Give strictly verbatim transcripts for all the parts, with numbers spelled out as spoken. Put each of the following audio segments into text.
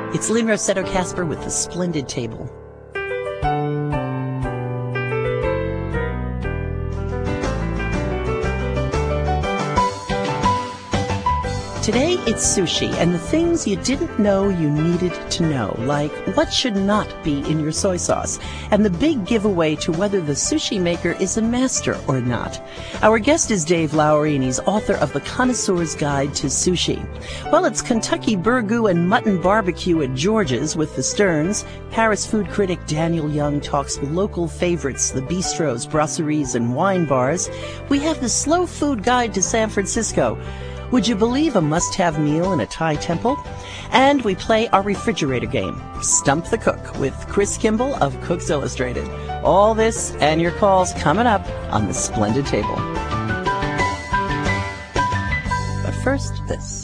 It's Lynn Rossetto Kasper with The Splendid Table. Today, it's sushi and the things you didn't know you needed to know, like what should not be in your soy sauce, and the big giveaway to whether the sushi maker is a master or not. Our guest is Dave Lowry, and he's author of The Connoisseur's Guide to Sushi. Well, it's Kentucky burgoo and mutton barbecue at George's with the Sterns. Paris food critic Daniel Young talks local favorites, the bistros, brasseries, and wine bars. We have the Slow Food Guide to San Francisco. Would you believe a must-have meal in a Thai temple? And we play our refrigerator game, Stump the Cook, with Chris Kimball of Cooks Illustrated. All this and your calls coming up on The Splendid Table. But first, this.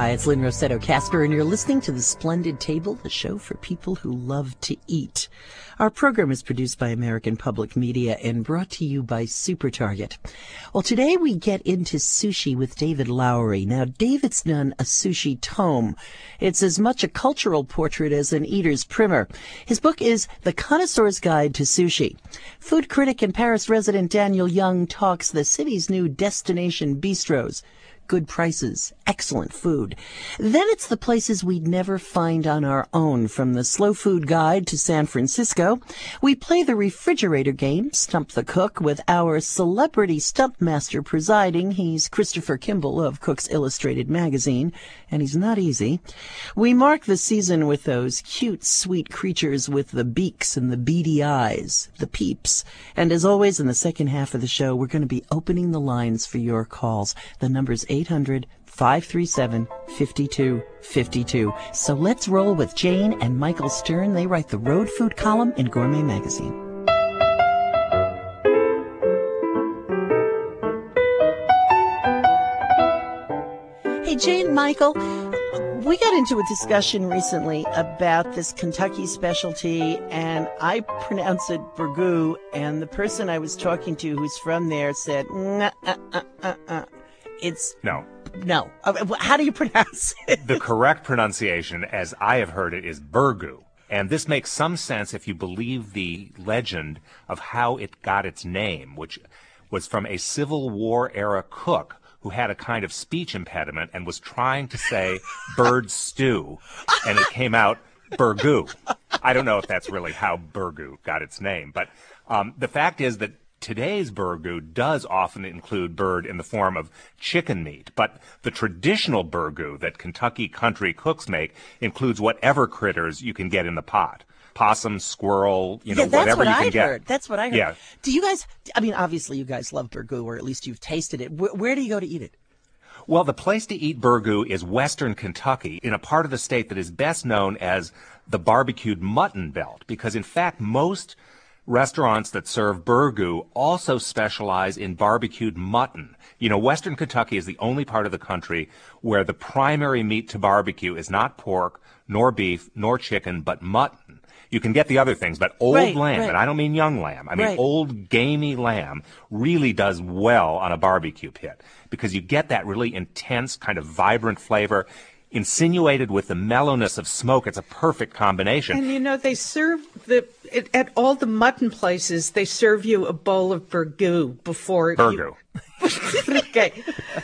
Hi, it's Lynn Rossetto Casper, and you're listening to The Splendid Table, the show for people who love to eat. Our program is produced by American Public Media and brought to you by Super Target. Well, today we get into sushi with David Lowery. Now, David's done a sushi tome. It's as much a cultural portrait as an eater's primer. His book is The Connoisseur's Guide to Sushi. Food critic and Paris resident Daniel Young talks the city's new destination bistros. Good prices, excellent food. Then it's the places we'd never find on our own, from the Slow Food Guide to San Francisco. We play the refrigerator game, Stump the Cook, with our celebrity stump master presiding. He's Christopher Kimball of Cook's Illustrated magazine, and he's not easy. We mark the season with those cute, sweet creatures with the beaks and the beady eyes, the peeps. And as always, in the second half of the show, we're going to be opening the lines for your calls. The number's eight hundred, five three seven, five two five two. So let's roll with Jane and Michael Stern. They write the Road Food column in Gourmet magazine. Hey, Jane, Michael, we got into a discussion recently about this Kentucky specialty, and I pronounce it burgoo, and the person I was talking to who's from there said, nah, uh, uh, uh, uh. It's no. No. How do you pronounce it? The correct pronunciation, as I have heard it, is burgoo. And this makes some sense if you believe the legend of how it got its name, which was from a Civil War era cook who had a kind of speech impediment and was trying to say bird stew, and it came out burgoo. I don't know if that's really how burgoo got its name, but um, the fact is that today's burgoo does often include bird in the form of chicken meat, but the traditional burgoo that Kentucky country cooks make includes whatever critters you can get in the pot. Possum, squirrel, you know, yeah, that's whatever what you can I've get. Heard. That's what I heard. Yeah. Do you guys, I mean, obviously you guys love burgoo, or at least you've tasted it. Where, where do you go to eat it? Well, the place to eat burgoo is western Kentucky, in a part of the state that is best known as the barbecued mutton belt, because in fact most restaurants that serve burgoo also specialize in barbecued mutton. You know, western Kentucky is the only part of the country where the primary meat to barbecue is not pork, nor beef, nor chicken, but mutton. You can get the other things, but old right, lamb, right. and I don't mean young lamb, I mean right. old gamey lamb really does well on a barbecue pit, because you get that really intense, kind of vibrant flavor insinuated with the mellowness of smoke. It's a perfect combination. And you know, they serve the it, at all the mutton places, they serve you a bowl of burgoo before burgoo. You... Okay.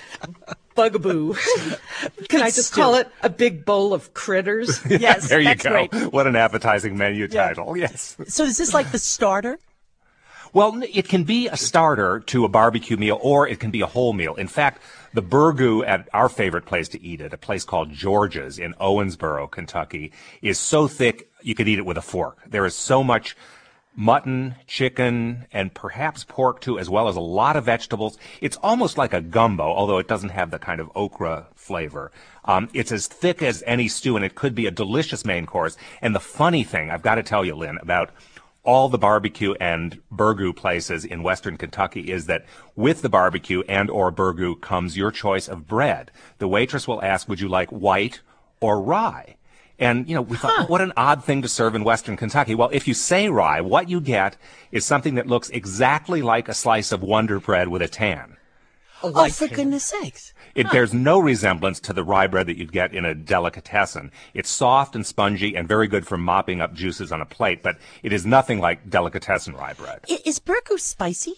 Bugaboo. Can I just call it a big bowl of critters? Yes, there you that's go. Great. What an appetizing menu yeah. title. Yes. So is this like the starter? Well, it can be a starter to a barbecue meal, or it can be a whole meal. In fact, the burgoo at our favorite place to eat it, a place called George's in Owensboro, Kentucky, is so thick you could eat it with a fork. There is so much mutton, chicken, and perhaps pork too, as well as a lot of vegetables. It's almost like a gumbo, although it doesn't have the kind of okra flavor. Um, it's as thick as any stew, and it could be a delicious main course. And the funny thing, I've got to tell you, Lynn, about all the barbecue and burgoo places in western Kentucky is that with the barbecue and or burgoo comes your choice of bread. The waitress will ask, would you like white or rye? And, you know, we thought, huh. what an odd thing to serve in western Kentucky. Well, if you say rye, what you get is something that looks exactly like a slice of Wonder Bread with a tan. Oh, like oh for goodness sakes. It Huh. bears no resemblance to the rye bread that you'd get in a delicatessen. It's soft and spongy and very good for mopping up juices on a plate, but it is nothing like delicatessen rye bread. I- is burgoo spicy?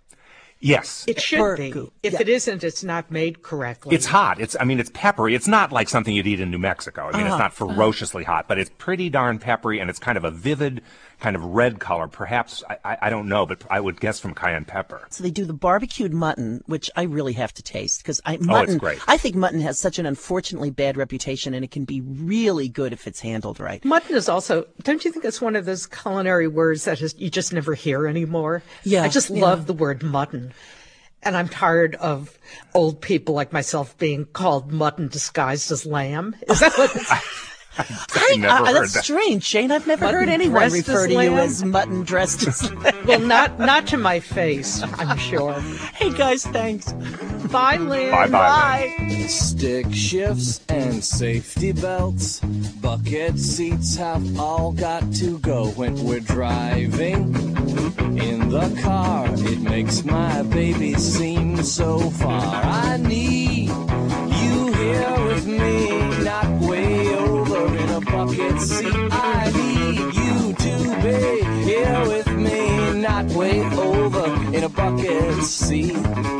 Yes. It should burgoo. be. If yeah. it isn't, it's not made correctly. It's hot. It's, I mean, it's peppery. It's not like something you'd eat in New Mexico. I mean, uh-huh. it's not ferociously uh-huh. hot, but it's pretty darn peppery, and it's kind of a vivid kind of red color. Perhaps, I, I, I don't know, but I would guess from cayenne pepper. So they do the barbecued mutton, which I really have to taste, because I mutton, oh, it's great. I think mutton has such an unfortunately bad reputation, and it can be really good if it's handled right. Mutton is also, don't you think it's one of those culinary words that is, you just never hear anymore? Yeah. I just yeah. love the word mutton. And I'm tired of old people like myself being called mutton disguised as lamb. Is that what it's... I never I, heard that's that. strange, Shane. I've never Mutton heard anyone dressed refer as to you lamb? as mutton dressed as lamb. Well, not not to my face, I'm sure. Hey, guys, thanks. Bye, Lynn. Bye-bye. Bye. Stick shifts and safety belts. Bucket seats have all got to go when we're driving. In the car, it makes my baby seem so far. I need you here with me, not way over in a bucket seat. I need you to be here with me, not way over in a bucket seat.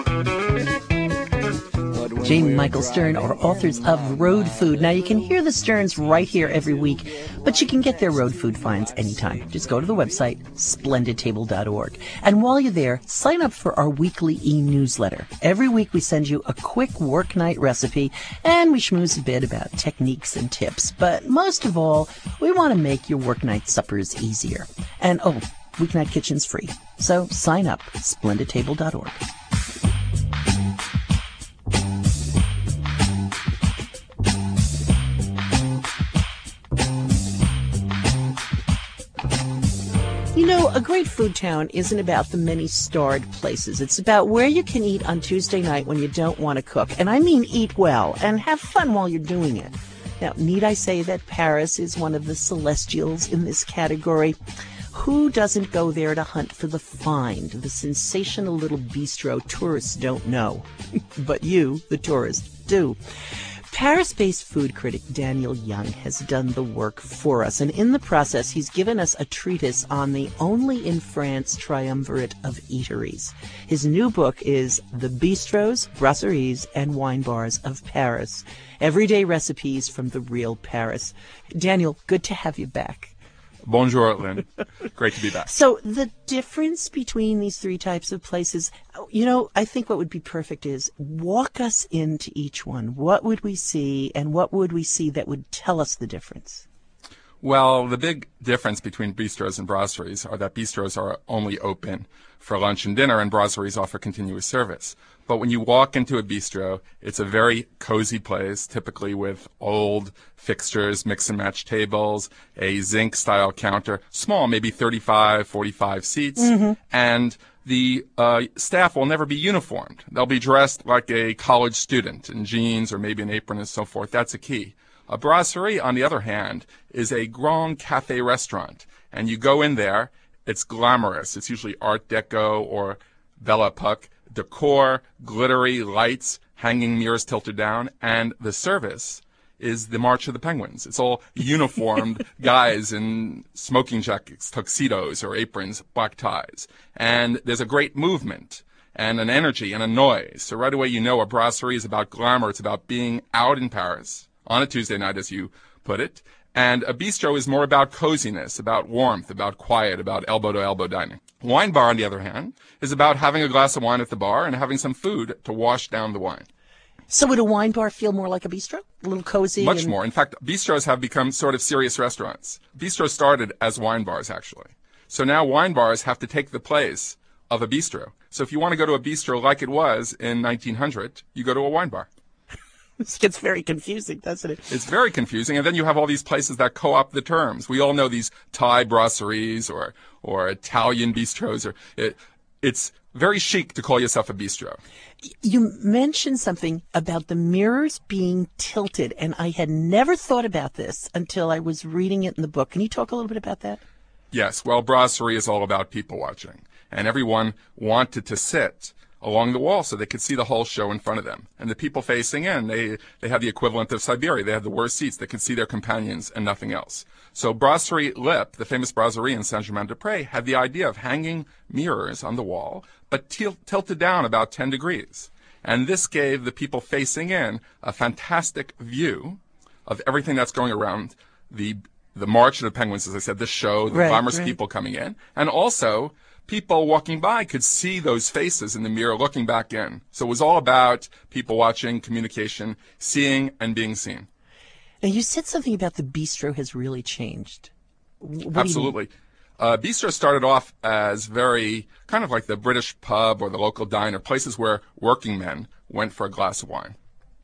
Jane and Michael Stern are authors of Road Food. Now, you can hear the Sterns right here every week, but you can get their road food finds anytime. Just go to the website, splendid table dot org. And while you're there, sign up for our weekly e-newsletter. Every week we send you a quick work night recipe, and we schmooze a bit about techniques and tips. But most of all, we want to make your work night suppers easier. And, oh, Weeknight Kitchen's free. So sign up, splendid table dot org. You know, a great food town isn't about the many starred places. It's about where you can eat on Tuesday night when you don't want to cook. And I mean eat well and have fun while you're doing it. Now, need I say that Paris is one of the celestials in this category? Who doesn't go there to hunt for the find, the sensational little bistro tourists don't know? But you, the tourist, do. Paris-based food critic Daniel Young has done the work for us, and in the process, he's given us a treatise on the only in France triumvirate of eateries. His new book is The Bistros, Brasseries, and Wine Bars of Paris. Everyday recipes from the real Paris. Daniel, good to have you back. Bonjour, Lynn. Great to be back. So the difference between these three types of places, you know, I think what would be perfect is walk us into each one. What would we see, and what would we see that would tell us the difference? Well, the big difference between bistros and brasseries are that bistros are only open for lunch and dinner, and brasseries offer continuous service. But when you walk into a bistro, it's a very cozy place, typically with old fixtures, mix and match tables, a zinc-style counter, small, maybe thirty-five, forty-five seats, mm-hmm. and the uh, staff will never be uniformed. They'll be dressed like a college student in jeans or maybe an apron and so forth. That's a key. A brasserie, on the other hand, is a grand cafe restaurant, and you go in there, it's glamorous. It's usually Art Deco or Belle Epoque decor, glittery lights, hanging mirrors tilted down, and the service is the March of the Penguins. It's all uniformed guys in smoking jackets, tuxedos, or aprons, black ties. And there's a great movement and an energy and a noise. So right away you know a brasserie is about glamour. It's about being out in Paris on a Tuesday night, as you put it. And a bistro is more about coziness, about warmth, about quiet, about elbow-to-elbow dining. Wine bar, on the other hand, is about having a glass of wine at the bar and having some food to wash down the wine. So would a wine bar feel more like a bistro? A little cozy? Much and... more. In fact, bistros have become sort of serious restaurants. Bistros started as wine bars, actually. So now wine bars have to take the place of a bistro. So if you want to go to a bistro like it was in nineteen hundred, you go to a wine bar. This gets very confusing, doesn't it? It's very confusing, and then you have all these places that co-opt the terms. We all know these Thai brasseries or or Italian bistros. Or it, it's very chic to call yourself a bistro. You mentioned something about the mirrors being tilted, and I had never thought about this until I was reading it in the book. Can you talk a little bit about that? Yes, well, brasserie is all about people watching, and everyone wanted to sit along the wall so they could see the whole show in front of them. And the people facing in, they, they had the equivalent of Siberia. They had the worst seats. They could see their companions and nothing else. So Brasserie Lip, the famous brasserie in Saint-Germain-des-Prés, had the idea of hanging mirrors on the wall, but til- tilted down about ten degrees. And this gave the people facing in a fantastic view of everything that's going around the the March of the Penguins, as I said, this show, the right, glamorous right. people coming in, and also people walking by could see those faces in the mirror looking back in. So it was all about people watching, communication, seeing and being seen. Now, you said something about the bistro has really changed. What Absolutely. Uh, bistro started off as very kind of like the British pub or the local diner, places where working men went for a glass of wine.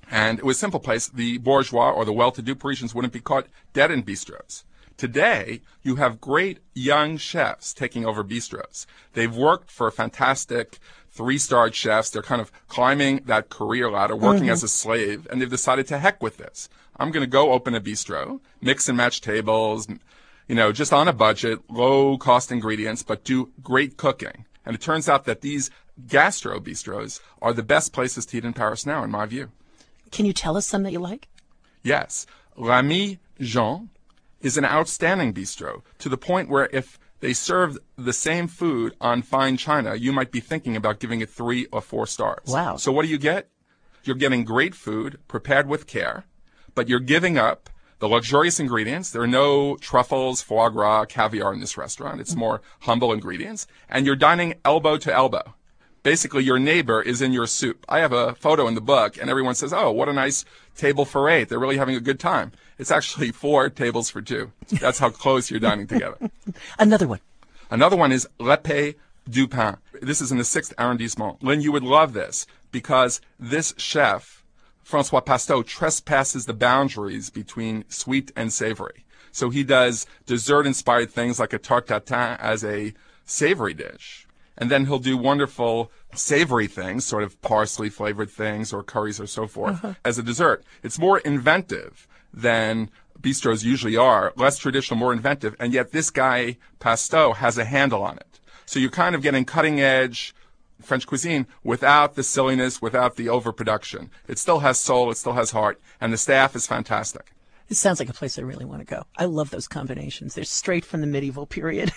And it was a simple place. The bourgeois or the well-to-do Parisians wouldn't be caught dead in bistros. Today, you have great young chefs taking over bistros. They've worked for fantastic three-starred chefs. They're kind of climbing that career ladder, working mm-hmm. as a slave, and they've decided to heck with this. I'm going to go open a bistro, mix and match tables, you know, just on a budget, low-cost ingredients, but do great cooking. And it turns out that these gastro bistros are the best places to eat in Paris now, in my view. Can you tell us some that you like? Yes. L'Ami Jean is an outstanding bistro, to the point where if they served the same food on fine china, you might be thinking about giving it three or four stars. Wow. So what do you get? You're getting great food, prepared with care, but you're giving up the luxurious ingredients. There are no truffles, foie gras, caviar in this restaurant. It's more humble ingredients. And you're dining elbow to elbow. Basically, your neighbor is in your soup. I have a photo in the book, and everyone says, oh, what a nice table for eight. They're really having a good time. It's actually four tables for two. That's how close you're dining together. Another one. Another one is L'Épée du Pain. This is in the sixth arrondissement. Lynn, you would love this, because this chef, François Pasteau, trespasses the boundaries between sweet and savory. So he does dessert-inspired things like a tarte tatin as a savory dish. And then he'll do wonderful savory things, sort of parsley-flavored things or curries or so forth, uh-huh. as a dessert. It's more inventive than bistros usually are, less traditional, more inventive, and yet this guy, Pasteau, has a handle on it. So you're kind of getting cutting-edge French cuisine without the silliness, without the overproduction. It still has soul, it still has heart, and the staff is fantastic. This sounds like a place I really want to go. I love those combinations. They're straight from the medieval period.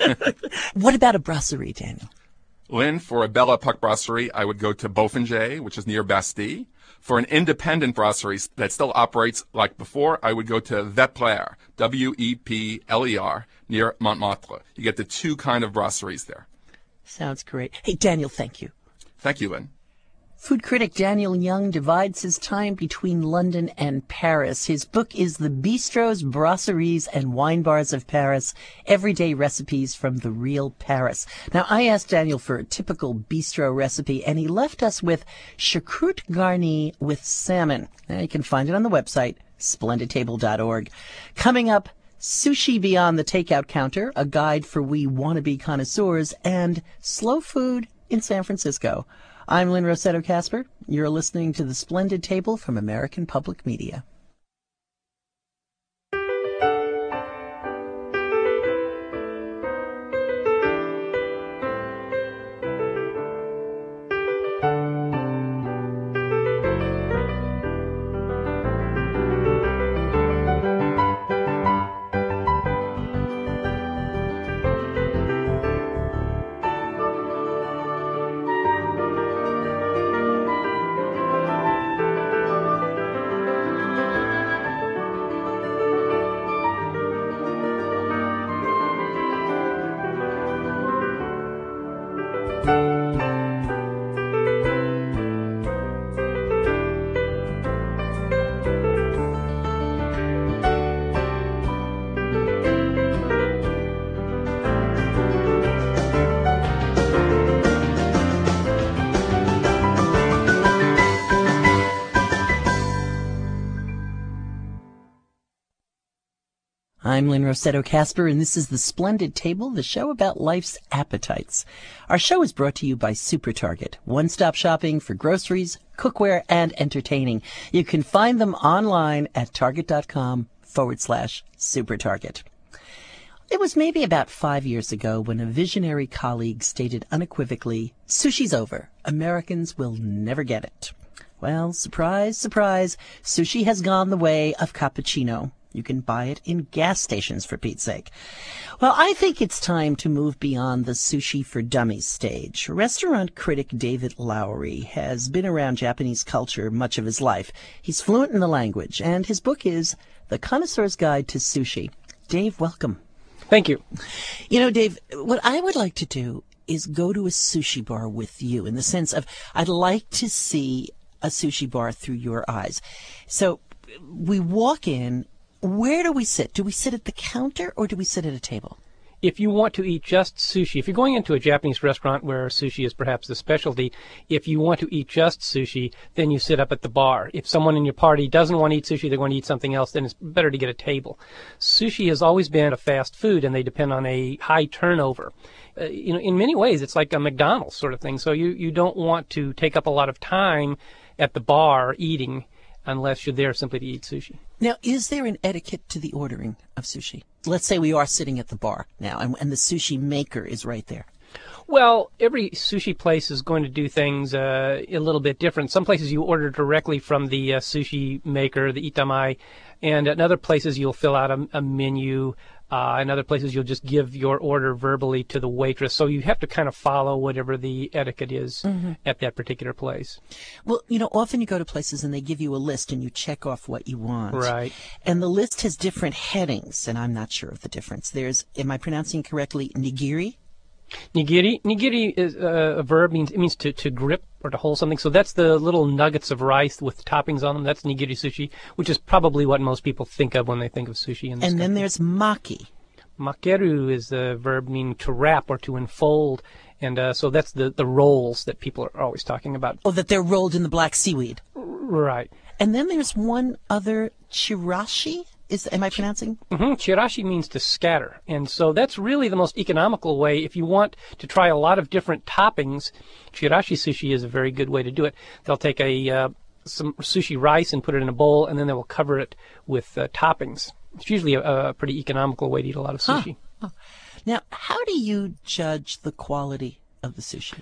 What about a brasserie, Daniel? Lynn, for a Belle Epoque brasserie, I would go to Beaufinger, which is near Bastille. For an independent brasserie that still operates like before, I would go to Wepler, W E P L E R, near Montmartre. You get the two kind of brasseries there. Sounds great. Hey, Daniel, thank you. Thank you, Lynn. Food critic Daniel Young divides his time between London and Paris. His book is The Bistros, Brasseries, and Wine Bars of Paris, Everyday Recipes from the Real Paris. Now, I asked Daniel for a typical bistro recipe, and he left us with choucroute garnie with salmon. Now, you can find it on the website, splendid table dot org. Coming up, Sushi Beyond the Takeout Counter, a guide for we wannabe connoisseurs, and slow food in San Francisco. I'm Lynn Rossetto Kasper. You're listening to The Splendid Table from American Public Media. I'm Lynn Rossetto Kasper, and this is The Splendid Table, the show about life's appetites. Our show is brought to you by Super Target, one-stop shopping for groceries, cookware, and entertaining. You can find them online at target.com forward slash Super Target. It was maybe about five years ago when a visionary colleague stated unequivocally, sushi's over. Americans will never get it. Well, surprise, surprise, sushi has gone the way of cappuccino. You can buy it in gas stations, for Pete's sake. Well, I think it's time to move beyond the sushi for dummies stage. Restaurant critic David Lowery has been around Japanese culture much of his life. He's fluent in the language, and his book is The Connoisseur's Guide to Sushi. Dave, welcome. Thank you. You know, Dave, what I would like to do is go to a sushi bar with you, in the sense of I'd like to see a sushi bar through your eyes. So we walk in. Where do we sit? Do we sit at the counter or do we sit at a table? if you want to eat just sushi, if you're going into a Japanese restaurant where sushi is perhaps the specialty, if you want to eat just sushi, then you sit up at the bar. If someone in your party doesn't want to eat sushi, they're going to eat something else, then it's better to get a table. Sushi has always been a fast food, and they depend on a high turnover. Uh, you know, in many ways, it's like a McDonald's sort of thing. So you, you don't want to take up a lot of time at the bar eating unless you're there simply to eat sushi. Now, is there an etiquette to the ordering of sushi? Let's say we are sitting at the bar now, and, and the sushi maker is right there. Well, every sushi place is going to do things uh, a little bit different. Some places you order directly from the uh, sushi maker, the itamai, and in other places you'll fill out a, a menu. Uh, in other places you'll just give your order verbally to the waitress. So you have to kind of follow whatever the etiquette is mm-hmm. at that particular place. Well, you know, often you go to places and they give you a list and you check off what you want. Right. And the list has different headings, and I'm not sure of the difference. There's, am I pronouncing it correctly, nigiri? Nigiri. Nigiri is uh, a verb. means It means to, to grip or to hold something. So that's the little nuggets of rice with toppings on them. That's nigiri sushi, which is probably what most people think of when they think of sushi. In this and then country. there's maki. Makeru is the verb meaning to wrap or to enfold. And uh, so that's the, the rolls that people are always talking about. Oh, that they're rolled in the black seaweed. Right. And then there's one other, chirashi? Is, am I pronouncing? Mm-hmm. Chirashi means to scatter. And so that's really the most economical way. If you want to try a lot of different toppings, chirashi sushi is a very good way to do it. They'll take a uh, some sushi rice and put it in a bowl, and then they will cover it with uh, toppings. It's usually a, a pretty economical way to eat a lot of sushi. Huh. Huh. Now, how do you judge the quality of the sushi?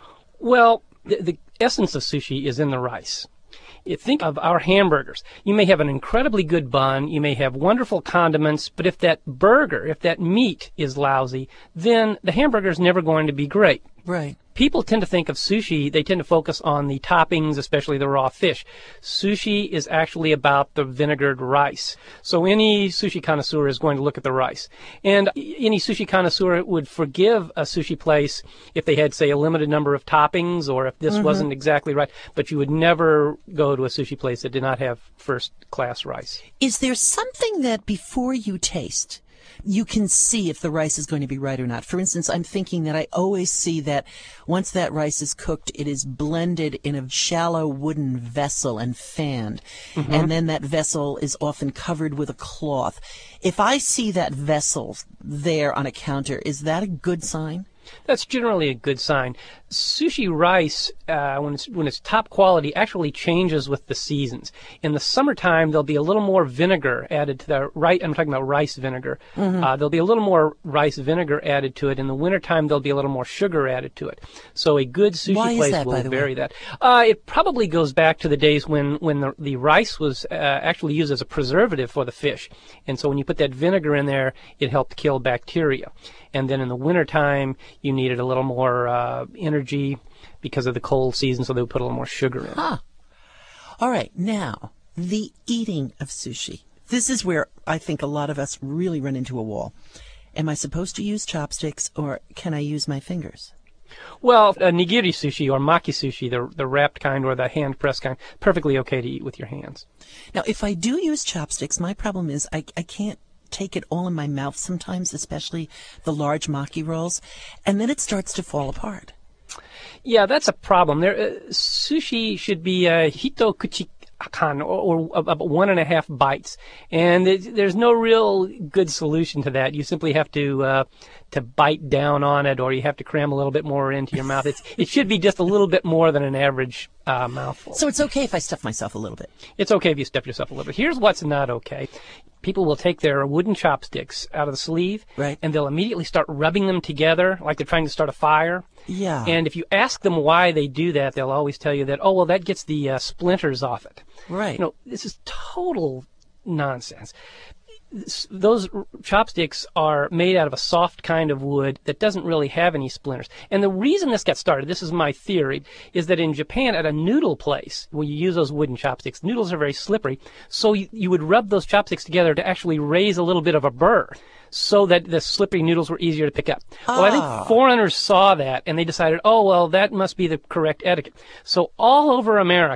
Well, the, the essence of sushi is in the rice. You think of our hamburgers. You may have an incredibly good bun, you may have wonderful condiments, but if that burger, if that meat is lousy, then the hamburger is never going to be great. Right. People tend to think of sushi, they tend to focus on the toppings, especially the raw fish. Sushi is actually about the vinegared rice. So any sushi connoisseur is going to look at the rice. And any sushi connoisseur would forgive a sushi place if they had, say, a limited number of toppings or if this mm-hmm. wasn't exactly right. But you would never go to a sushi place that did not have first-class rice. Is there something that before you taste you can see if the rice is going to be right or not? For instance, I'm thinking that I always see that once that rice is cooked, it is blended in a shallow wooden vessel and fanned. Mm-hmm. And then that vessel is often covered with a cloth. If I see that vessel there on a counter, is that a good sign? That's generally a good sign. Sushi rice, uh, when it's when it's top quality, actually changes with the seasons. In the summertime, there'll be a little more vinegar added to the rice. I'm talking about rice vinegar. Mm-hmm. Uh, there'll be a little more rice vinegar added to it. In the wintertime, there'll be a little more sugar added to it. So a good sushi Why place is that, will by the vary way? that. Uh, it probably goes back to the days when when the, the rice was uh, actually used as a preservative for the fish, and so when you put that vinegar in there, it helped kill bacteria. And then in the wintertime, you needed a little more uh, energy because of the cold season, so they would put a little more sugar in. Huh. All right. Now, the eating of sushi. This is where I think a lot of us really run into a wall. Am I supposed to use chopsticks, or can I use my fingers? Well, a nigiri sushi or maki sushi, the, the wrapped kind or the hand-pressed kind, perfectly okay to eat with your hands. Now, if I do use chopsticks, my problem is I, I can't take it all in my mouth sometimes, especially the large maki rolls, and then it starts to fall apart. Yeah, that's a problem. There, uh, sushi should be uh, hitokuchi kan, or, or about one and a half bites, and it, there's no real good solution to that. You simply have to uh, to bite down on it, or you have to cram a little bit more into your mouth. It's it should be just a little bit more than an average uh, mouthful. So it's okay if I stuff myself a little bit. It's okay if you stuff yourself a little bit. Here's what's not okay. People will take their wooden chopsticks out of the sleeve, right, and they'll immediately start rubbing them together like they're trying to start a fire. Yeah. And if you ask them why they do that, they'll always tell you that, oh, well, that gets the uh, splinters off it. Right. You know, this is total nonsense. Those chopsticks are made out of a soft kind of wood that doesn't really have any splinters. And the reason this got started, this is my theory, is that in Japan at a noodle place, when you use those wooden chopsticks, noodles are very slippery, so you, you would rub those chopsticks together to actually raise a little bit of a burr so that the slippery noodles were easier to pick up. Ah. Well, I think foreigners saw that, and they decided, oh, well, that must be the correct etiquette. So all over America,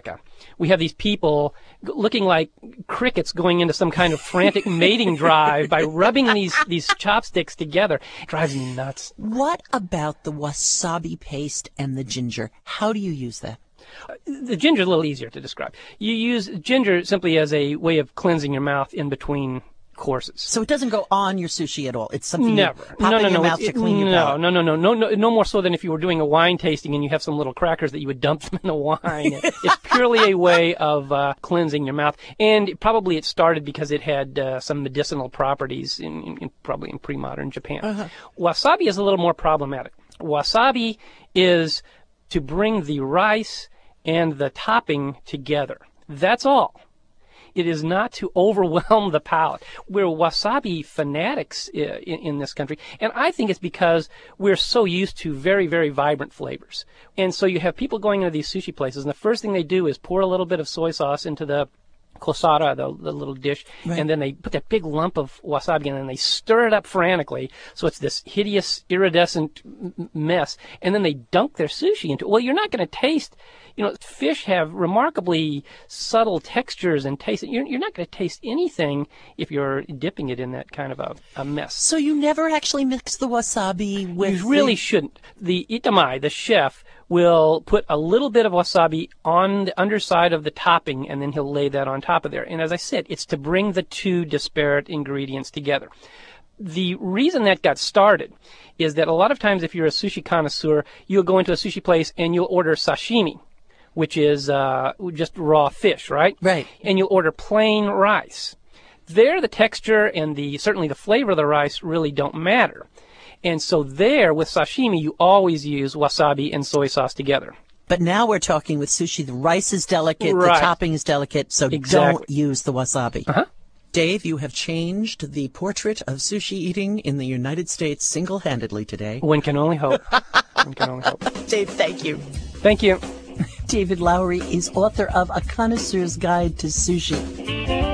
we have these people g- looking like crickets going into some kind of frantic mating drive by rubbing these, these chopsticks together. It drives me nuts. What about the wasabi paste and the ginger? How do you use that? The ginger is a little easier to describe. You use ginger simply as a way of cleansing your mouth in between courses. So it doesn't go on your sushi at all. It's something Never. you pop No, in no, your no. mouth It- to clean your no, palate. no, no, no, no, no, no more so than if you were doing a wine tasting and you have some little crackers that you would dump them in the wine. It's purely a way of uh, cleansing your mouth. And probably it started because it had uh, some medicinal properties, in, in, in probably in pre-modern Japan. Uh-huh. Wasabi is a little more problematic. Wasabi is to bring the rice and the topping together. That's all. It is not to overwhelm the palate. We're wasabi fanatics uh, in, in this country, and I think it's because we're so used to very, very vibrant flavors. And so you have people going into these sushi places, and the first thing they do is pour a little bit of soy sauce into the kosara, the, the little dish, Right. and then they put that big lump of wasabi in, and they stir it up frantically, so it's this hideous, iridescent m- mess, and then they dunk their sushi into it. Well, you're not going to taste, you know, fish have remarkably subtle textures and taste. You're, you're not going to taste anything if you're dipping it in that kind of a, a mess. So you never actually mix the wasabi with You really the... shouldn't. The itamai, the chef, will put a little bit of wasabi on the underside of the topping, and then he'll lay that on top of there. And as I said, it's to bring the two disparate ingredients together. The reason that got started is that a lot of times if you're a sushi connoisseur, you'll go into a sushi place and you'll order sashimi, which is uh, just raw fish, right? Right. And you'll order plain rice. There, the texture and the certainly the flavor of the rice really don't matter. And so there, with sashimi, you always use wasabi and soy sauce together. But now we're talking with sushi. The rice is delicate, Right. the topping is delicate, so Exactly. don't use the wasabi. Uh-huh. Dave, you have changed the portrait of sushi eating in the United States single-handedly today. One can only hope. One can only hope. Dave, thank you. Thank you. David Lowery is author of A Connoisseur's Guide to Sushi.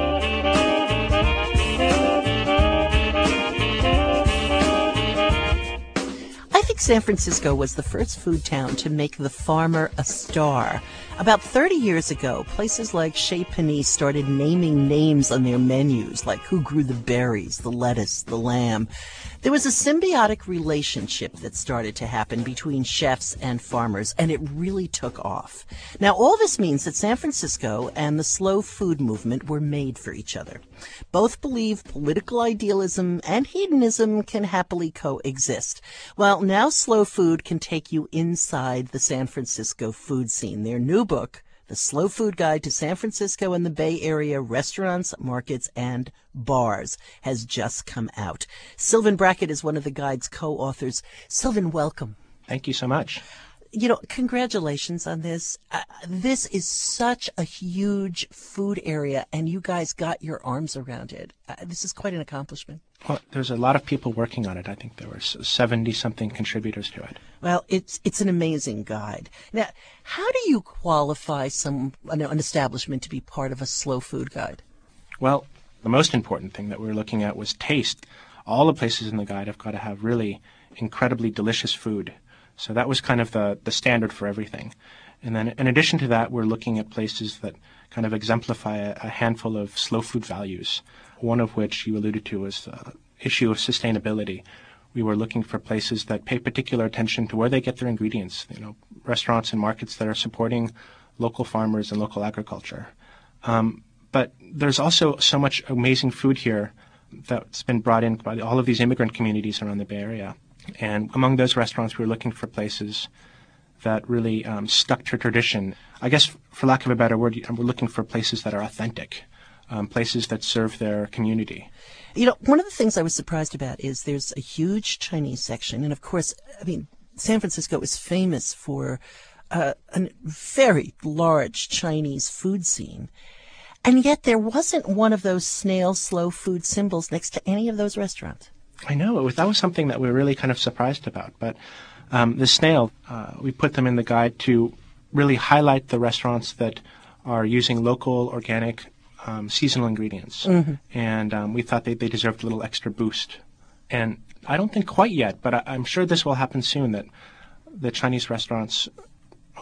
I think San Francisco was the first food town to make the farmer a star. About thirty years ago, places like Chez Panisse started naming names on their menus, like who grew the berries, the lettuce, the lamb. There was a symbiotic relationship that started to happen between chefs and farmers, and it really took off. Now, all this means that San Francisco and the slow food movement were made for each other. Both believe political idealism and hedonism can happily coexist. Well, now slow food can take you inside the San Francisco food scene. Their new book, The Slow Food Guide to San Francisco and the Bay Area Restaurants, Markets, and Bars, has just come out. Sylvan Brackett is one of the guide's co-authors. Sylvan, welcome. Thank you so much. You know, congratulations on this. Uh, this is such a huge food area, and you guys got your arms around it. Uh, this is quite an accomplishment. Well, there's a lot of people working on it. I think there were seventy-something contributors to it. Well, it's it's an amazing guide. Now, how do you qualify some an, an establishment to be part of a slow food guide? Well, the most important thing that we were looking at was taste. All the places in the guide have got to have really incredibly delicious food. So that was kind of the, the standard for everything. And then in addition to that, we're looking at places that kind of exemplify a, a handful of slow food values, one of which you alluded to was the issue of sustainability. We were looking for places that pay particular attention to where they get their ingredients, you know, restaurants and markets that are supporting local farmers and local agriculture. Um, but there's also so much amazing food here that's been brought in by all of these immigrant communities around the Bay Area. And among those restaurants, we were looking for places that really um, stuck to tradition. I guess, for lack of a better word, we're looking for places that are authentic, um, places that serve their community. You know, one of the things I was surprised about is there's a huge Chinese section. And of course, I mean, San Francisco is famous for uh, a very large Chinese food scene. And yet there wasn't one of those snail slow food symbols next to any of those restaurants. I know. It was, that was something that we were really kind of surprised about. But um, the snail, uh, we put them in the guide to really highlight the restaurants that are using local, organic, um, seasonal ingredients. Mm-hmm. And um, we thought they, they deserved a little extra boost. And I don't think quite yet, but I, I'm sure this will happen soon, that the Chinese restaurants, almost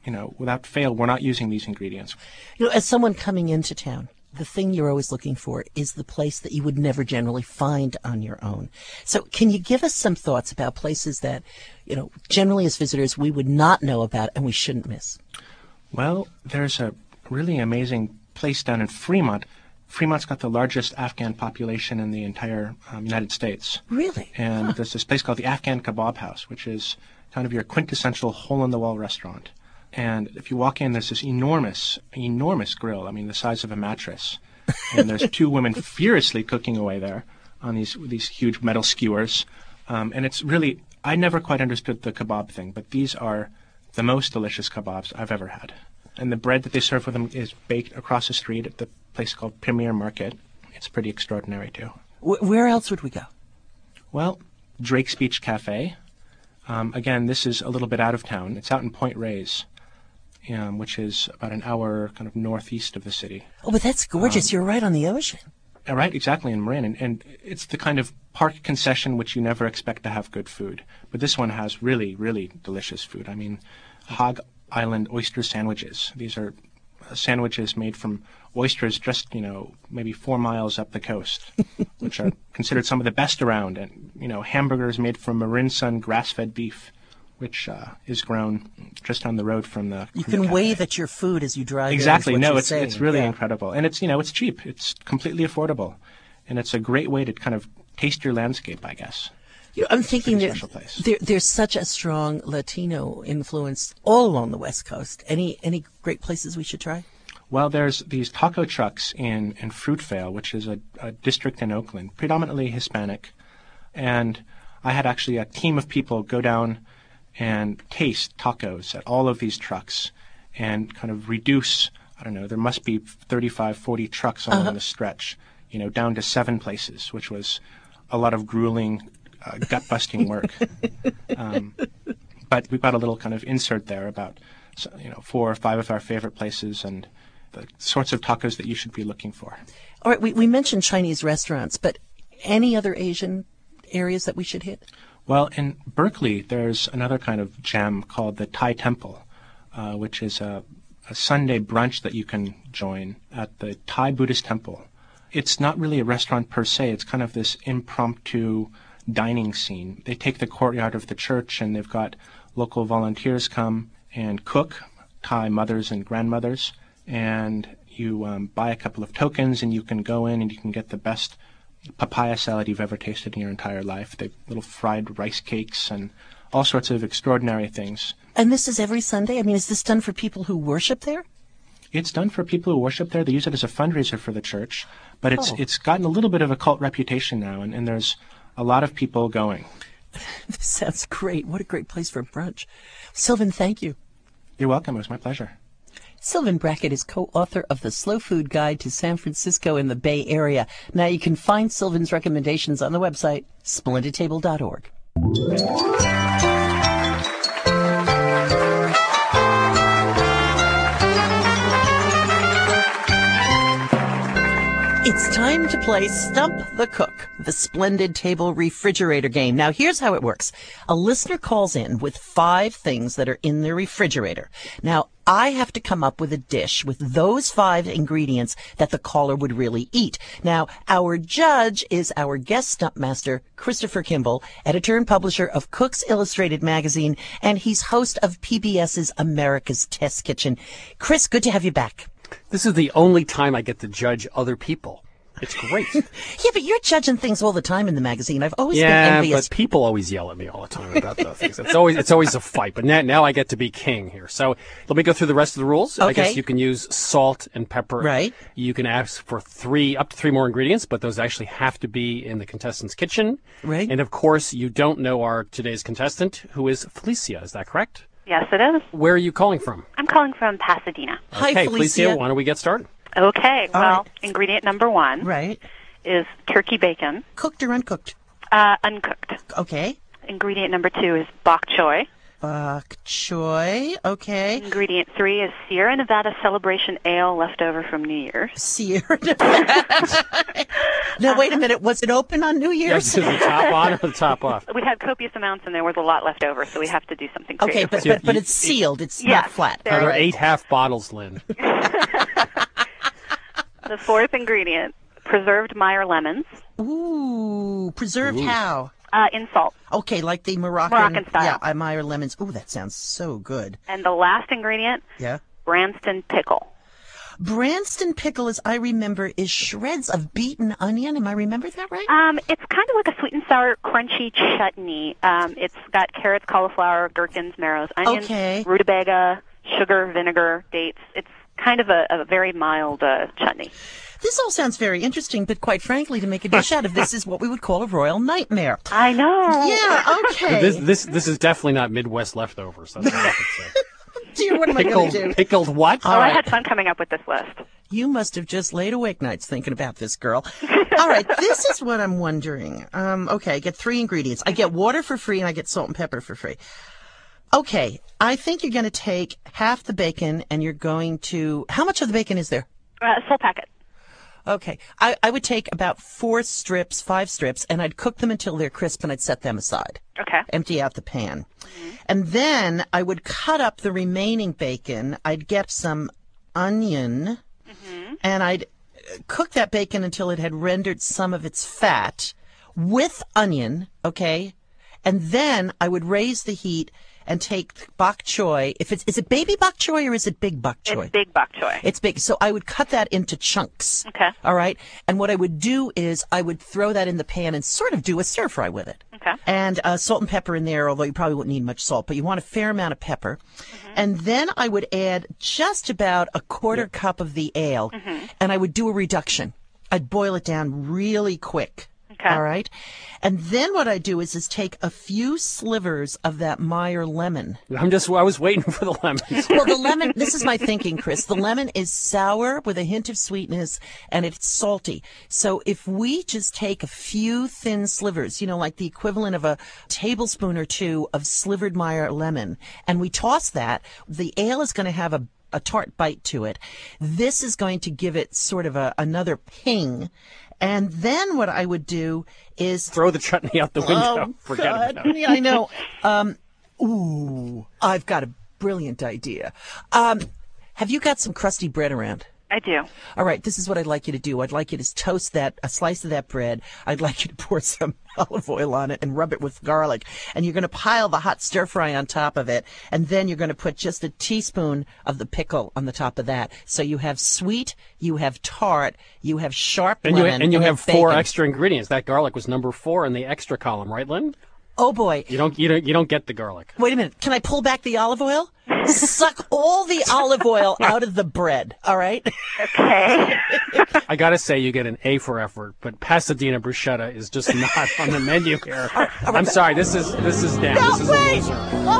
you know, without fail, we're not using these ingredients. You know, as someone coming into town, the thing you're always looking for is the place that you would never generally find on your own. So can you give us some thoughts about places that, you know, generally as visitors we would not know about and we shouldn't miss? Well, there's a really amazing place down in Fremont. Fremont's got the largest Afghan population in the entire um, United States. Really? And Huh. there's this place called the Afghan Kebab House, which is kind of your quintessential hole-in-the-wall restaurant. And if you walk in, there's this enormous, enormous grill, I mean, the size of a mattress. And there's two women furiously cooking away there on these these huge metal skewers. Um, and it's really, I never quite understood the kebab thing, but these are the most delicious kebabs I've ever had. And the bread that they serve with them is baked across the street at the place called Premier Market. It's pretty extraordinary, too. W- where else would we go? Well, Drake's Beach Cafe. Um, again, this is a little bit out of town. It's out in Point Reyes. Um, which is about an hour kind of northeast of the city. Oh, but that's gorgeous. Um, You're right on the ocean. Uh, right, exactly, in Marin. And, and it's the kind of park concession which you never expect to have good food. But this one has really, really delicious food. I mean, Hog Island oyster sandwiches. These are uh, sandwiches made from oysters just, you know, maybe four miles up the coast, which are considered some of the best around. And, you know, hamburgers made from Marin Sun grass-fed beef, which uh, is grown just down the road from the. You from can the cafe. wave at your food as you drive. Exactly. In, is what No, you're it's saying. it's really Yeah. incredible, and it's you know it's cheap. It's completely affordable, and it's a great way to kind of taste your landscape, I guess. You know, I'm thinking Pretty that special place. there, there's such a strong Latino influence all along the West Coast. Any any great places we should try? Well, there's these taco trucks in in Fruitvale, which is a, a district in Oakland, predominantly Hispanic, and I had actually a team of people go down and taste tacos at all of these trucks and kind of reduce, I don't know, there must be thirty-five, forty trucks along Uh-huh. the stretch, you know, down to seven places, which was a lot of grueling, uh, gut-busting work. um, but we've got a little kind of insert there about, so, you know, four or five of our favorite places and the sorts of tacos that you should be looking for. All right, we, we mentioned Chinese restaurants, but any other Asian areas that we should hit? Well, in Berkeley, there's another kind of gem called the Thai Temple, uh, which is a, a Sunday brunch that you can join at the Thai Buddhist Temple. It's not really a restaurant per se. It's kind of this impromptu dining scene. They take the courtyard of the church, and they've got local volunteers come and cook, Thai mothers and grandmothers, and you um, buy a couple of tokens, and you can go in and you can get the best papaya salad you've ever tasted in your entire life. They little fried rice cakes and all sorts of extraordinary things. And this is every Sunday? I mean, is this done for people who worship there? It's done for people who worship there. They use it as a fundraiser for the church, but it's Oh. it's gotten a little bit of a cult reputation now, and, and there's a lot of people going. This sounds great. What a great place for brunch. Sylvan, thank you. You're welcome. It was my pleasure. Sylvan Brackett is co-author of the Slow Food Guide to San Francisco and the Bay Area. Now you can find Sylvan's recommendations on the website, splendid table dot org. It's time to play Stump the Cook, the Splendid Table refrigerator game. Now, here's how it works. A listener calls in with five things that are in their refrigerator. Now, I have to come up with a dish with those five ingredients that the caller would really eat. Now, our judge is our guest stump master, Christopher Kimball, editor and publisher of Cooks Illustrated magazine, and he's host of PBS's America's Test Kitchen. Chris, good to have you back. This is the only time I get to judge other people. It's great. Yeah, but you're judging things all the time in the magazine. I've always yeah, been envious. but people always yell at me all the time about those things. It's always it's always a fight. But now, now I get to be king here. So let me go through the rest of the rules. I Okay. guess you can use salt and pepper. Right. You can ask for three, up to three more ingredients, but those actually have to be in the contestant's kitchen. Right. And of course, you don't know our today's contestant, who is Felicia. Is that correct? Yes, it is. Where are you calling from? I'm calling from Pasadena. Hi, okay, Felicia. why don't we get started? Okay, All well, right. ingredient number one Right. is turkey bacon, Cooked or uncooked? uh, uncooked. Okay. Ingredient number two is bok choy. Bok choy. Okay. Ingredient three is Sierra Nevada Celebration Ale left over from New Year's. Sierra Nevada. Now, wait a minute. Was it open on New Year's? Yes, is the top on or the top off? We had copious amounts, and there was a lot left over, so we have to do something creative. Okay, but, with but, but it's sealed. It's Yes, not flat. there Are there it is. eight half bottles, Lynn? The fourth ingredient, preserved Meyer lemons Ooh, preserved Ooh. how? uh, in salt. Okay, like the Moroccan. Moroccan style. Yeah, I Meyer lemons. Ooh, that sounds so good. And the last ingredient, Yeah. Branston pickle. Branston pickle, as I remember, is shreds of beaten onion. Am I remember that right? Um, it's kind of like a sweet and sour, crunchy chutney. Um, it's got carrots, cauliflower, gherkins, marrows, onions, Okay. rutabaga, sugar, vinegar, dates. It's kind of a, a very mild uh, chutney. This all sounds very interesting, but quite frankly, to make a dish out of this is what we would call a royal nightmare. I know. Yeah, okay. This this this is definitely not Midwest leftovers. That's what I could say. Dear, what am I going Pickled, to do? pickled what? Oh, I had fun coming up with this list. You must have just laid awake nights thinking about this, girl. All right, this is what I'm wondering. Um, okay, I get three ingredients. I get water for free, and I get salt and pepper for free. Okay, I think you're going to take half the bacon, and you're going to... How much of the bacon is there? Uh, full packet. Okay, I, I would take about four strips, five strips, and I'd cook them until they're crisp, and I'd set them aside. Okay. Empty out the pan. And then I would cut up the remaining bacon. I'd get some onion, and I'd cook that bacon until it had rendered some of its fat with onion, okay? And then I would raise the heat and take bok choy. If it's, is it baby bok choy or is it big bok choy? It's big bok choy. It's big. So I would cut that into chunks. Okay. All right. And what I would do is I would throw that in the pan and sort of do a stir fry with it. Okay. And uh, salt and pepper in there, although you probably wouldn't need much salt, but you want a fair amount of pepper. Mm-hmm. And then I would add just about a quarter cup of the ale, Mm-hmm. and I would do a reduction. I'd boil it down really quick. Okay. All right. And then what I do is is take a few slivers of that Meyer lemon. I'm just. I was waiting for the lemons. Well, the lemon, this is my thinking, Chris. The lemon is sour with a hint of sweetness, and it's salty. So if we just take a few thin slivers, you know, like the equivalent of a tablespoon or two of slivered Meyer lemon, and we toss that, the ale is going to have a a tart bite to it. This is going to give it sort of a another ping. And then what I would do is Throw the chutney out the window. Oh, Forget God. about it. Yeah, I know. Um, ooh, I've got a brilliant idea. Um, have you got some crusty bread around? I do. All right, this is what I'd like you to do. I'd like you to toast that, a slice of that bread. I'd like you to pour some olive oil on it and rub it with garlic. And you're going to pile the hot stir fry on top of it. And then you're going to put just a teaspoon of the pickle on the top of that. So you have sweet, you have tart, you have sharp And you lemon, and you have have four bacon. extra ingredients. That garlic was number four in the extra column, right, Lynn? Oh, boy. You don't you don't you don't get the garlic. Wait a minute. Can I pull back the olive oil? Suck all the olive oil out of the bread. All right. Okay. I gotta say, you get an A for effort, but Pasadena bruschetta is just not on the menu here. I'm sorry. This is this is down. This is a loser.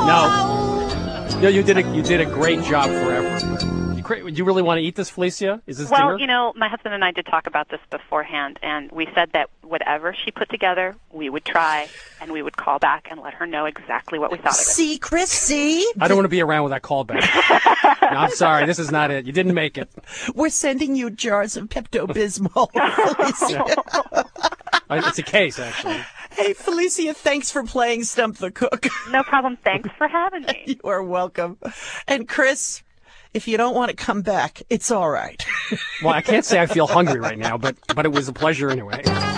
No, no, you did a you did a great job for effort. You, cra- do you really want to eat this, Felicia? Is this Well, dinner? you know, my husband and I did talk about this beforehand, and we said that whatever she put together, we would try, and we would call back and let her know exactly what we thought of it. See, Chris, see? I don't want to be around with that callback. No, I'm sorry. This is not it. You didn't make it. We're sending you jars of Pepto-Bismol. Felicia. Uh, It's a case, actually. Hey, Felicia, thanks for playing Stump the Cook. No problem. Thanks for having me. You are welcome. And Chris, if you don't want to come back, it's all right. Well, I can't say I feel hungry right now, but but it was a pleasure anyway.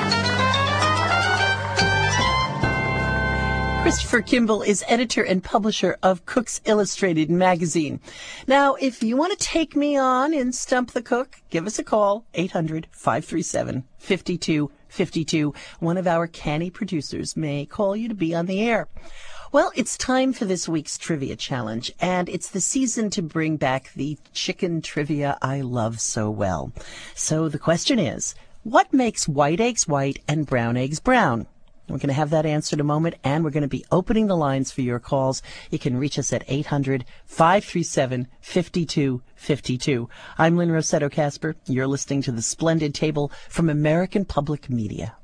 Christopher Kimball is editor and publisher of Cooks Illustrated magazine. Now, if you want to take me on in Stump the Cook, give us a call, eight hundred, five three seven, five two five two. One of our canny producers may call you to be on the air. Well, it's time for this week's trivia challenge, and it's the season to bring back the chicken trivia I love so well. So the question is, what makes white eggs white and brown eggs brown? We're going to have that answer in a moment, and we're going to be opening the lines for your calls. You can reach us at eight hundred, five three seven, five two five two. I'm Lynn Rossetto Casper. You're listening to The Splendid Table from American Public Media.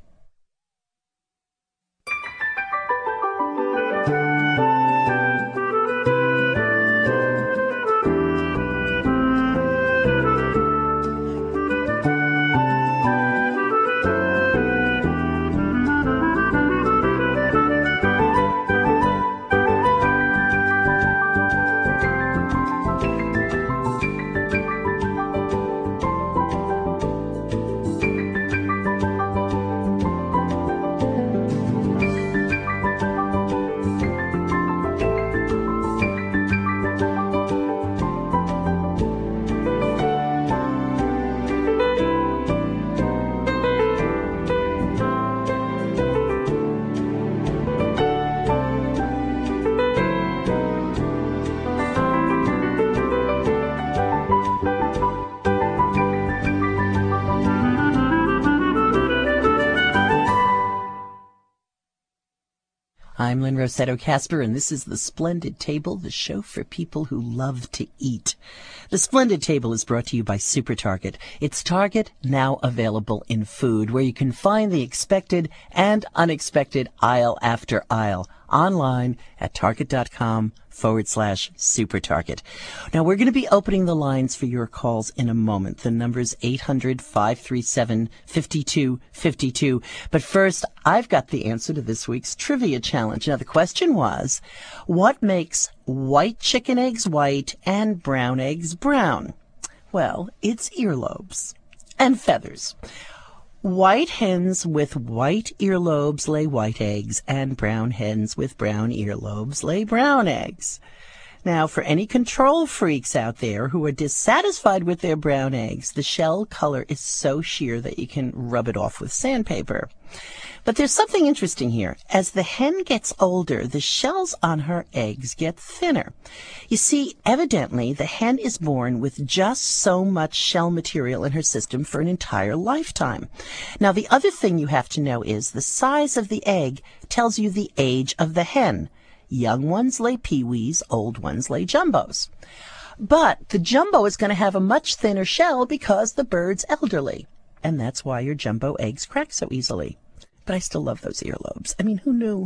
I'm Lynn Rossetto Casper, and this is The Splendid Table, the show for people who love to eat. The Splendid Table is brought to you by Super Target. It's Target, now available in food, where you can find the expected and unexpected aisle after aisle online at target.com forward slash super target. Now, we're going to be opening the lines for your calls in a moment. The number's eight hundred, five three seven, five two five two. But first, I've got the answer to this week's trivia challenge. Now, the question was, what makes white chicken eggs white and brown eggs brown? Well, it's earlobes and feathers. White hens with white earlobes lay white eggs, and brown hens with brown earlobes lay brown eggs. Now, for any control freaks out there who are dissatisfied with their brown eggs, the shell color is so sheer that you can rub it off with sandpaper. But there's something interesting here. As the hen gets older, the shells on her eggs get thinner. You see, evidently, the hen is born with just so much shell material in her system for an entire lifetime. Now, the other thing you have to know is the size of the egg tells you the age of the hen. Young ones lay peewees, old ones lay jumbos. But the jumbo is going to have a much thinner shell because the bird's elderly. And that's why your jumbo eggs crack so easily. But I still love those earlobes. I mean, who knew?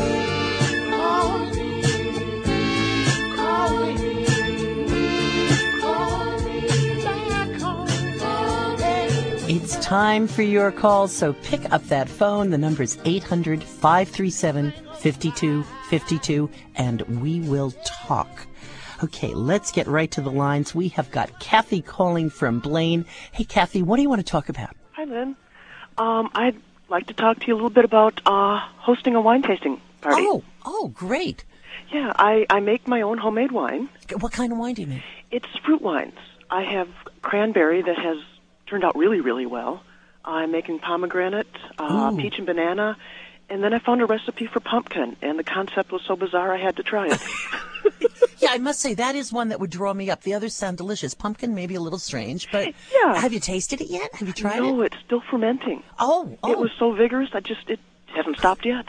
It's time for your calls, so pick up that phone. The number is eight hundred, five three seven, five two five two, and we will talk. Okay, let's get right to the lines. We have got Kathy calling from Blaine. Hey, Kathy, what do you want to talk about? Hi, Lynn. Um, I'd like to talk to you a little bit about uh, hosting a wine tasting party. Oh, oh, great. Yeah, I, I make my own homemade wine. What kind of wine do you make? It's fruit wines. I have cranberry that has turned out really, really well. I'm making pomegranate, uh, peach and banana, and then I found a recipe for pumpkin, and the concept was so bizarre I had to try it. Yeah, I must say, that is one that would draw me up. The others sound delicious. Pumpkin may be a little strange, but yeah. Have you tasted it yet? Have you tried no, it? No, it's still fermenting. Oh, oh. It was so vigorous, I just, it hasn't stopped yet.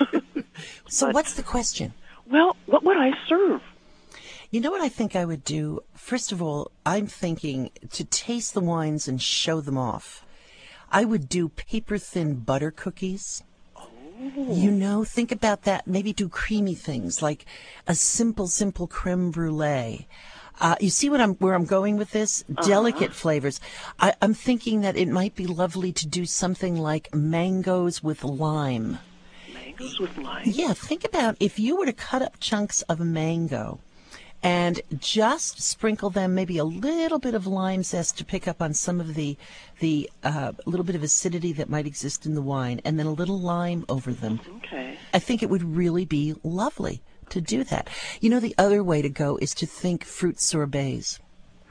So but, what's the question? Well, what would I serve? You know what I think I would do? First of all, I'm thinking to taste the wines and show them off. I would do paper-thin butter cookies. You know, think about that. Maybe do creamy things like a simple, simple creme brulee. Uh, you see what I'm, where I'm going with this? Uh-huh. Delicate flavors. I, I'm thinking that it might be lovely to do something like mangoes with lime. Mangoes with lime? Yeah, think about if you were to cut up chunks of mango and just sprinkle them, maybe a little bit of lime zest to pick up on some of the the uh, little bit of acidity that might exist in the wine, and then a little lime over them. Okay. I think it would really be lovely to do that. You know, the other way to go is to think fruit sorbets.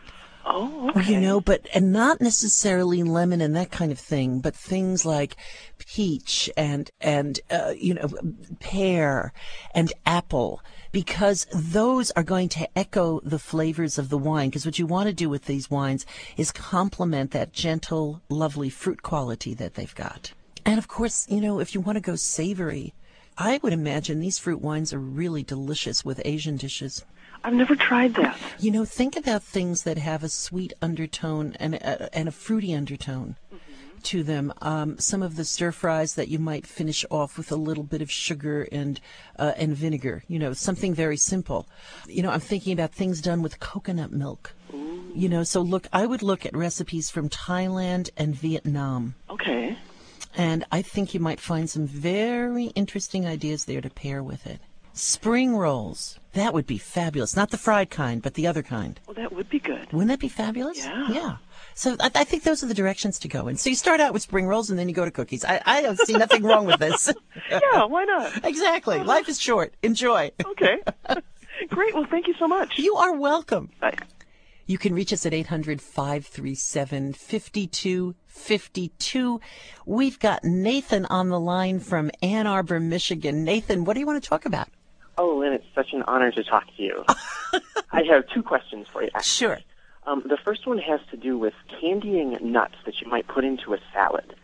Oh, okay. You know, but, and not necessarily lemon and that kind of thing, but things like peach and, and, uh, you know, pear and apple, because those are going to echo the flavors of the wine. Because what you want to do with these wines is complement that gentle, lovely fruit quality that they've got. And of course, you know, if you want to go savory, I would imagine these fruit wines are really delicious with Asian dishes. I've never tried that. You know, think about things that have a sweet undertone and a, and a fruity undertone mm-hmm. to them. Um, some of the stir fries that you might finish off with a little bit of sugar and uh, and vinegar. You know, something very simple. You know, I'm thinking about things done with coconut milk. Ooh. You know, so look, I would look at recipes from Thailand and Vietnam. Okay. And I think you might find some very interesting ideas there to pair with it. Spring rolls. That would be fabulous. Not the fried kind, but the other kind. Well, that would be good. Wouldn't that be fabulous? Yeah. Yeah. So I, I think those are the directions to go in. So you start out with spring rolls and then you go to cookies. I, I don't see nothing wrong with this. Yeah, why not? Exactly. Uh-huh. Life is short. Enjoy. Okay. Great. Well, thank you so much. You are welcome. Bye. You can reach us at eight hundred, five three seven, five two five two. We've got Nathan on the line from Ann Arbor, Michigan. Nathan, what do you want to talk about? Oh, Lynn, it's such an honor to talk to you. I have two questions for you, actually. Sure. Um, the first one has to do with candying nuts that you might put into a salad.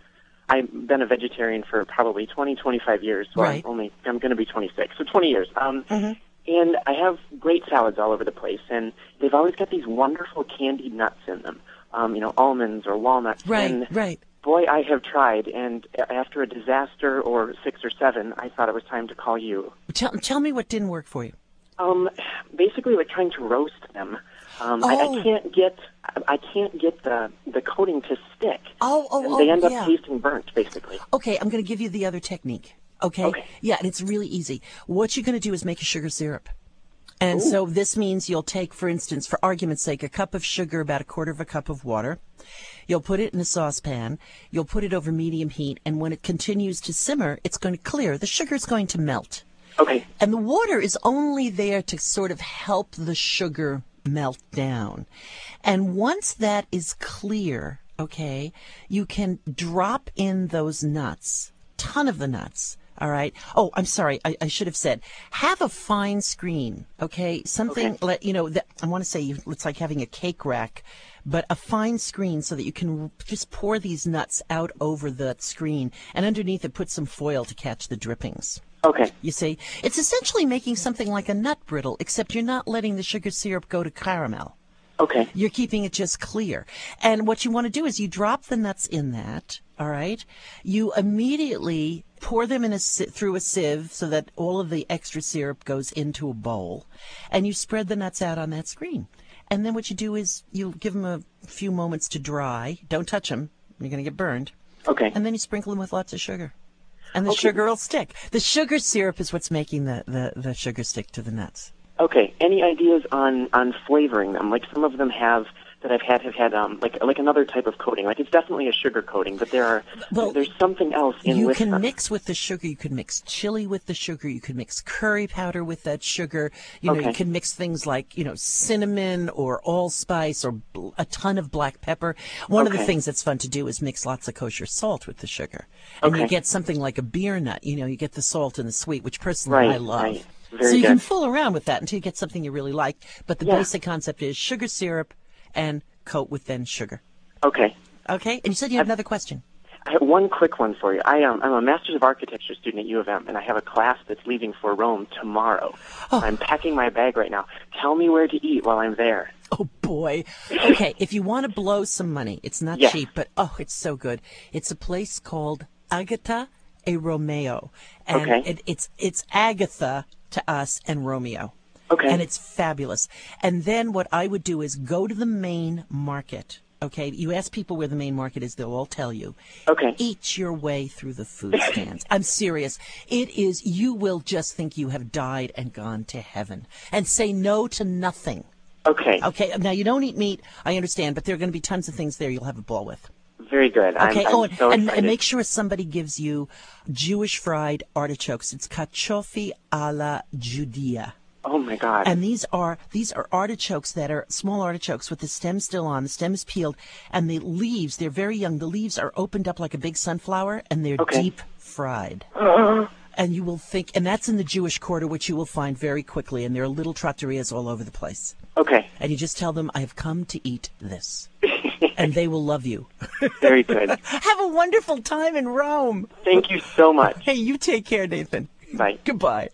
I've been a vegetarian for probably twenty, twenty-five years. So Right. I'm only I'm going to be twenty-six, so twenty years. Um, Mm-hmm. And I have great salads all over the place, and they've always got these wonderful candied nuts in them. Um, you know, almonds or walnuts. Right, and right. Boy, I have tried, and after a disaster or six or seven, I thought it was time to call you. Tell, tell me what didn't work for you. Um, basically, like trying to roast them. Um, I, Oh. I can't get, I can't get the the coating to stick. Oh, oh, and oh, they end up yeah. tasting burnt, basically. Okay, I'm going to give you the other technique. Okay? Okay. Yeah, and it's really easy. What you're going to do is make a sugar syrup. And so this means you'll take, for instance, for argument's sake, a cup of sugar, about a quarter of a cup of water. You'll put it in a saucepan. You'll put it over medium heat. And when it continues to simmer, it's going to clear. The sugar's going to melt. Okay. And the water is only there to sort of help the sugar melt down. And once that is clear, okay, you can drop in those nuts, ton of the nuts. All right. Oh, I'm sorry. I, I should have said, have a fine screen. Okay. Something, Okay. let you know, that I want to say you- it's like having a cake rack, but a fine screen so that you can just pour these nuts out over the screen, and underneath it put some foil to catch the drippings. Okay. You see, it's essentially making something like a nut brittle, except you're not letting the sugar syrup go to caramel. Okay. You're keeping it just clear. And what you want to do is you drop the nuts in that, all right? You immediately pour them in a si- through a sieve so that all of the extra syrup goes into a bowl, and you spread the nuts out on that screen. And then what you do is you give them a few moments to dry. Don't touch them. You're going to get burned. Okay. And then you sprinkle them with lots of sugar. And the Okay. sugar will stick. The sugar syrup is what's making the, the, the sugar stick to the nuts. Okay. Any ideas on on flavoring them? Like some of them have that I've had have had um like like another type of coating. Like it's definitely a sugar coating, but there are Well, there's something else in You with can them. mix with the sugar. You can mix chili with the sugar. You can mix curry powder with that sugar. You know, Okay. you can mix things like, you know, cinnamon or allspice or bl- a ton of black pepper. One of the Okay. things that's fun to do is mix lots of kosher salt with the sugar. And you Okay. get something like a beer nut. You know, you get the salt and the sweet, which personally Right, I love. right. Very so you good. can fool around with that until you get something you really like. But the Yeah. basic concept is sugar syrup and coat with then sugar. Okay. Okay? And you said you had another question. I have one quick one for you. I um, I'm a Master's of Architecture student at U of M, and I have a class that's leaving for Rome tomorrow. Oh. I'm packing my bag right now. Tell me where to eat while I'm there. Oh, boy. Okay, if you want to blow some money, it's not Yes. cheap, but oh, it's so good. It's a place called Agata e Romeo. And Okay. it, it's, it's Agatha to us and Romeo. Okay. And it's fabulous. And then what I would do is go to the main market. Okay, you ask people where the main market is, they'll all tell you. Okay. Eat your way through the food stands. I'm serious. It is, you will just think you have died and gone to heaven. And say no to nothing. Okay. Okay, now you don't eat meat, I understand, but there are going to be tons of things there you'll have a ball with. Very good. Okay, I'm, I'm oh, and, so and, excited. and make sure somebody gives you Jewish fried artichokes. It's cacciofi alla Judea. Oh my God. And these are these are artichokes that are small artichokes with the stem still on. The stem is peeled, and the leaves, they're very young. The leaves are opened up like a big sunflower, and they're Okay. deep fried. And you will think, and that's in the Jewish Quarter, which you will find very quickly, and there are little trattorias all over the place. Okay. And you just tell them, I have come to eat this. And they will love you. Very good. Have a wonderful time in Rome. Thank you so much. Hey, you take care, Nathan. Bye. Goodbye.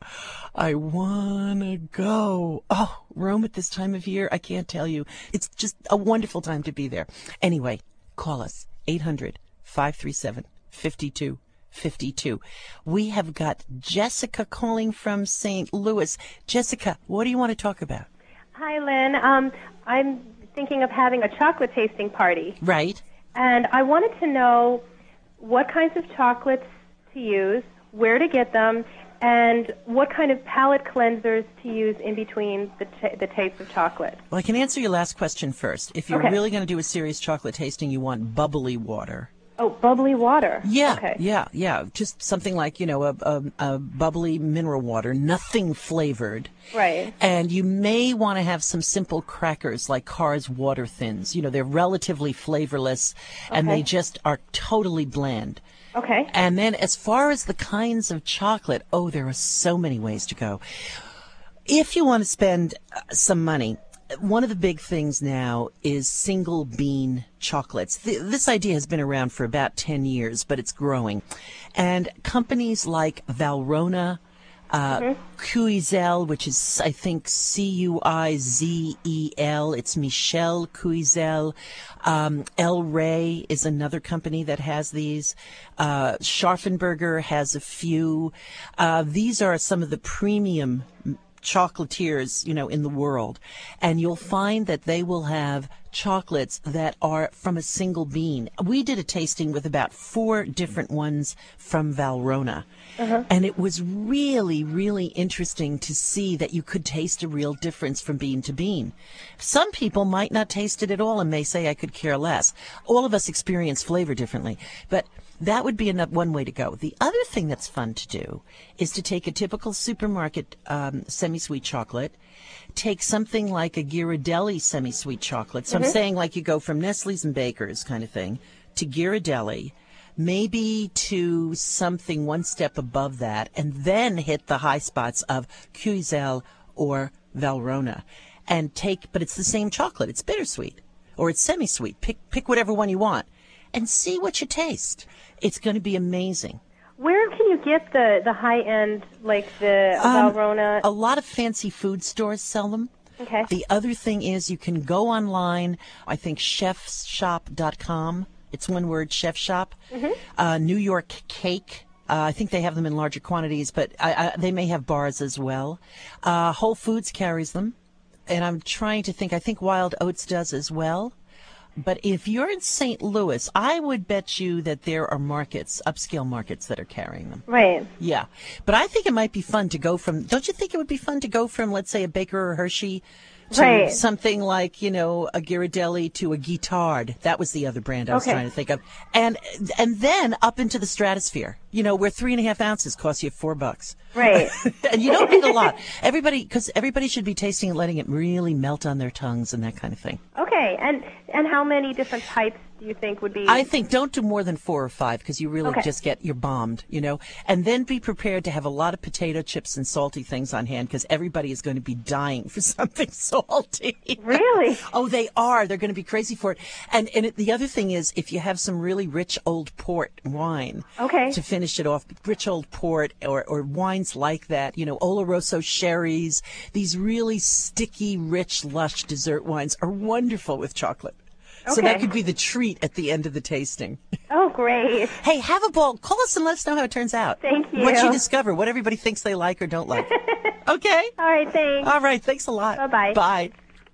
I wanna go. Oh, Rome at this time of year, I can't tell you. It's just a wonderful time to be there. Anyway, call us, eight hundred, five three seven, five two five two. We have got Jessica calling from Saint Louis. Jessica, what do you want to talk about? Hi, Lynn. Um, I'm thinking of having a chocolate tasting party, Right. and I wanted to know what kinds of chocolates to use, where to get them, and what kind of palate cleansers to use in between the, t- the tastes of chocolate. Well, I can answer your last question first. If you're Okay. really going to do a serious chocolate tasting, you want bubbly water. Oh, bubbly water. Yeah, Okay. yeah, yeah. Just something like, you know, a, a, a bubbly mineral water, nothing flavored. Right. And you may want to have some simple crackers like Carr's Water Thins. You know, they're relatively flavorless, and Okay. they just are totally bland. Okay. And then as far as the kinds of chocolate, oh, there are so many ways to go. If you want to spend uh, some money, one of the big things now is single bean chocolates. Th- this idea has been around for about ten years, but it's growing. And companies like Valrhona, uh, mm-hmm. Cuizel, which is, I think, C U I Z E L. It's Michel Cuizel. Um, El Rey is another company that has these. Uh, Scharfenberger has a few. Uh, these are some of the premium chocolatiers, you know, in the world. And you'll find that they will have chocolates that are from a single bean. We did a tasting with about four different ones from Valrhona. Uh-huh. And it was really, really interesting to see that you could taste a real difference from bean to bean. Some people might not taste it at all and may say, I could care less. All of us experience flavor differently. But that would be enough, one way to go. The other thing that's fun to do is to take a typical supermarket um, semi-sweet chocolate, take something like a Ghirardelli semi-sweet chocolate. So mm-hmm. I'm saying like you go from Nestle's and Baker's kind of thing to Ghirardelli, maybe to something one step above that, and then hit the high spots of Cuizel or Valrhona. And take, but it's the same chocolate. It's bittersweet or it's semi-sweet. Pick, pick whatever one you want and see what you taste. It's going to be amazing. Where can you get the, the high-end, like the Um, Valrhona? a lot of fancy food stores sell them. Okay. The other thing is you can go online, I think chefs shop dot com. It's one word, Chef Shop. Mhm. Uh, New York Cake. Uh, I think they have them in larger quantities, but I, I, they may have bars as well. Uh, Whole Foods carries them. And I'm trying to think, I think Wild Oats does as well. But if you're in Saint Louis, I would bet you that there are markets, upscale markets, that are carrying them. Right. Yeah. But I think it might be fun to go from, don't you think it would be fun to go from, let's say, a Baker or Hershey to Right. something like, you know, a Ghirardelli to a Guittard? That was the other brand I was Okay. trying to think of. And and then up into the stratosphere, you know, where three and a half ounces costs you four bucks. Right. And you don't need a lot. Everybody, because everybody should be tasting it, letting it really melt on their tongues and that kind of thing. Okay, and and how many different types do you think would be? I think don't do more than four or five because you really Okay. just get, you're bombed, you know. And then be prepared to have a lot of potato chips and salty things on hand because everybody is going to be dying for something salty. Really? Oh, they are. They're going to be crazy for it. And and it, the other thing is if you have some really rich old port wine Okay. to finish it off, rich old port or, or wines like that, you know, Oloroso sherries, these really sticky, rich, lush dessert wines are wonderful with chocolate. So that Okay. could be the treat at the end of the tasting. Oh, great. Hey, have a ball. Call us and let us know how it turns out. Thank you. What you discover, what everybody thinks they like or don't like. Okay? All right, thanks. All right, thanks a lot. Bye-bye. Bye.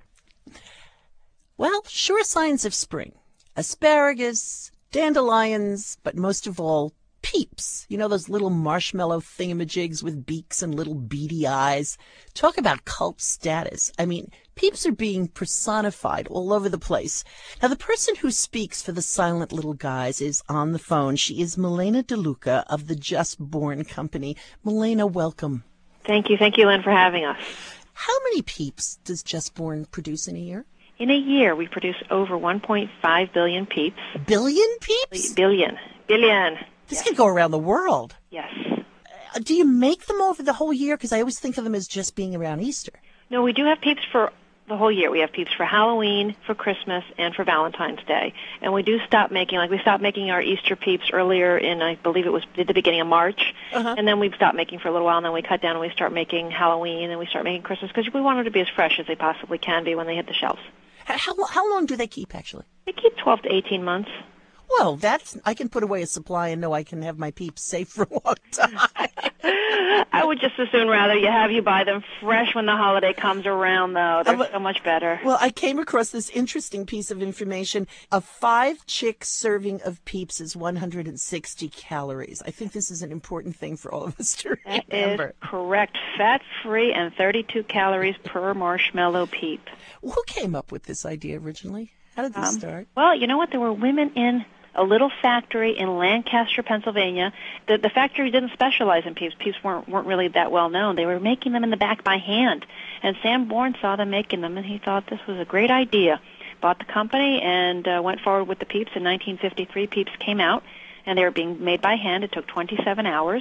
Well, sure signs of spring. Asparagus, dandelions, but most of all, peeps. You know those little marshmallow thingamajigs with beaks and little beady eyes? Talk about cult status. I mean, peeps are being personified all over the place. Now, the person who speaks for the silent little guys is on the phone. She is Milena DeLuca of the Just Born Company. Milena, welcome. Thank you. Thank you, Lynn, for having us. How many peeps does Just Born produce in a year? In a year, we produce over one point five billion peeps. Billion peeps? Billion. Billion. This could go around the world. Yes. Uh, do you make them over the whole year? Because I always think of them as just being around Easter. No, we do have peeps for the whole year. We have peeps for Halloween, for Christmas, and for Valentine's Day. And we do stop making, like we stopped making our Easter peeps earlier in, I believe it was at the beginning of March. Uh-huh. And then we stopped making for a little while, and then we cut down and we start making Halloween, and we start making Christmas, because we want them to be as fresh as they possibly can be when they hit the shelves. How, how long do they keep, actually? They keep twelve to eighteen months. Well, that's, I can put away a supply and know I can have my peeps safe for a long time. I would just as soon rather you have you buy them fresh when the holiday comes around, though. They're Uh, so much better. Well, I came across this interesting piece of information. A five-chick serving of Peeps is one hundred sixty calories. I think this is an important thing for all of us to That remember. is correct. Fat-free and thirty-two calories per marshmallow peep. Who came up with this idea originally? How did this Um, start? Well, you know what? There were women in a little factory in Lancaster, Pennsylvania. The, the factory didn't specialize in peeps. Peeps weren't, weren't really that well known. They were making them in the back by hand. And Sam Bourne saw them making them, and he thought this was a great idea. Bought the company and uh, went forward with the peeps. In nineteen fifty-three, peeps came out, and they were being made by hand. It took twenty-seven hours.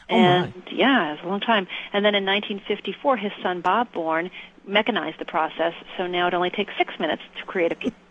And, oh yeah, it was a long time. And then in nineteen fifty-four, his son Bob Bourne mechanized the process, so now it only takes six minutes to create a peep.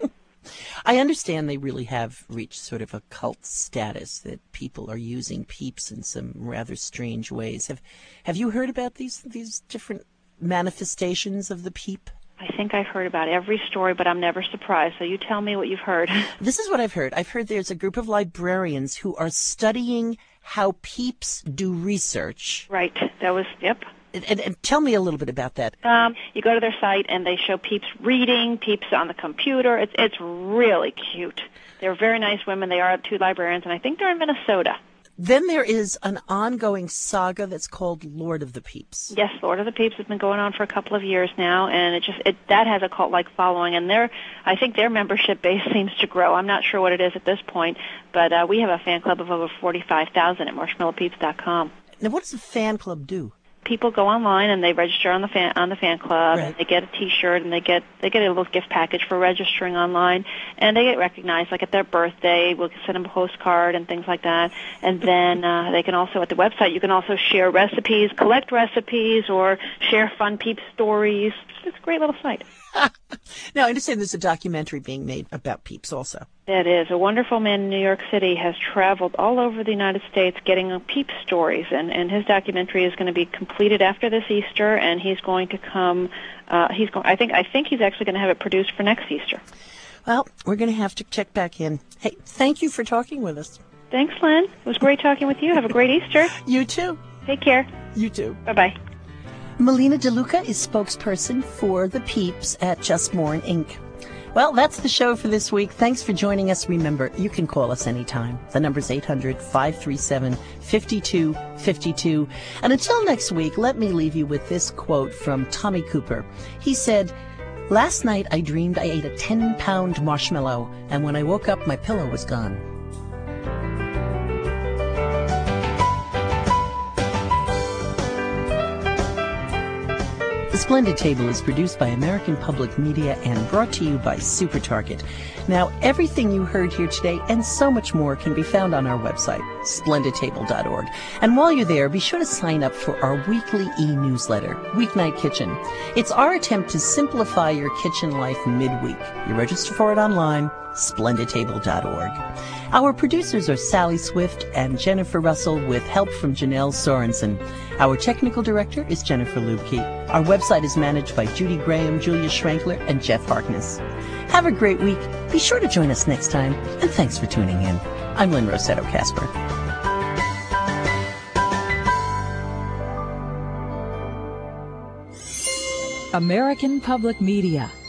I understand they really have reached sort of a cult status, that people are using peeps in some rather strange ways. Have Have you heard about these these different manifestations of the peep? I think I've heard about every story, but I'm never surprised. So you tell me what you've heard. This is what I've heard. I've heard there's a group of librarians who are studying how peeps do research. Right. That was, yep. And, and, and tell me a little bit about that. Um, you go to their site, and they show peeps reading, peeps on the computer. It's it's really cute. They're very nice women. They are two librarians, and I think they're in Minnesota. Then there is an ongoing saga that's called Lord of the Peeps. Yes, Lord of the Peeps has been going on for a couple of years now, and it just it that has a cult-like following, and their I think their membership base seems to grow. I'm not sure what it is at this point, but uh, we have a fan club of over forty-five thousand at marshmallow peeps dot com. Now, what does a fan club do? People go online and they register on the fan on the fan club, right. And they get a T-shirt, and they get they get a little gift package for registering online, and they get recognized like at their birthday. We'll send them a postcard and things like that, and then uh, they can also at the website you can also share recipes, collect recipes, or share fun peep stories. It's a great little site. Now, I understand there's a documentary being made about peeps also. That is. A wonderful man in New York City has traveled all over the United States getting peep stories, and, and his documentary is going to be completed after this Easter, and he's going to come, uh, he's going, I think, I think he's actually going to have it produced for next Easter. Well, we're going to have to check back in. Hey, thank you for talking with us. Thanks, Lynn. It was great talking with you. Have a great Easter. You too. Take care. You too. Bye-bye. Melina DeLuca is spokesperson for the Peeps at Just Born Incorporated. Well, that's the show for this week. Thanks for joining us. Remember, you can call us anytime. The number's eight hundred, five three seven, five two five two. And until next week, let me leave you with this quote from Tommy Cooper. He said, "Last night I dreamed I ate a ten-pound marshmallow, and when I woke up, my pillow was gone." The Splendid Table is produced by American Public Media and brought to you by Super Target. Now, everything you heard here today and so much more can be found on our website, splendid table dot org. And while you're there, be sure to sign up for our weekly e-newsletter, Weeknight Kitchen. It's our attempt to simplify your kitchen life midweek. You register for it online, splendid table dot org. Our producers are Sally Swift and Jennifer Russell with help from Janelle Sorensen. Our technical director is Jennifer Lubke. Our website is managed by Judy Graham, Julia Schrankler, and Jeff Harkness. Have a great week. Be sure to join us next time, and thanks for tuning in. I'm Lynn Rossetto Kasper. American Public Media